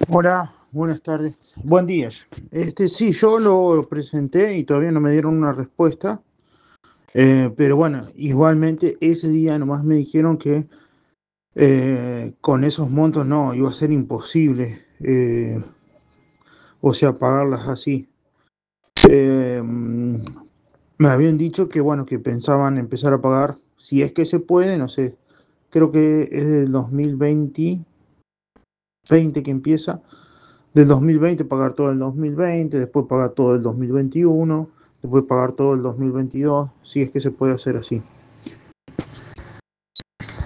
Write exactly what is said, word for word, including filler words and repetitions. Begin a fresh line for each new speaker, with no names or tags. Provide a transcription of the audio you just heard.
Hola, buenas tardes. Buen día. Este, sí, yo lo presenté y todavía no me dieron una respuesta. Eh, pero bueno, igualmente ese día nomás me dijeron que eh, con esos montos no, iba a ser imposible, eh, o sea, pagarlas así. Eh, mm, Me habían dicho que bueno, que pensaban empezar a pagar, si es que se puede, no sé, creo que es del dos mil veinte, veinte que empieza. Del dos mil veinte pagar todo el dos mil veinte, después pagar todo el dos mil veintiuno, después pagar todo el dos mil veintidós, si es que se puede hacer así.